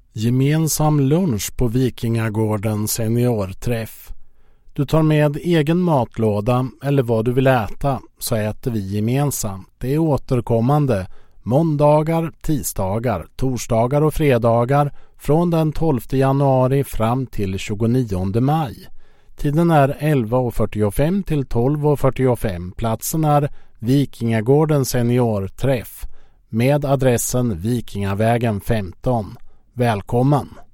Gemensam lunch på Vikingagården seniorträff. Du tar med egen matlåda eller vad du vill äta, så äter vi gemensamt. Det är återkommande måndagar, tisdagar, torsdagar och fredagar från den 12 januari fram till 29 maj. Tiden är 11:45 till 12:45. Platsen är Vikingagården seniorträff med adressen Vikingavägen 15. Välkommen!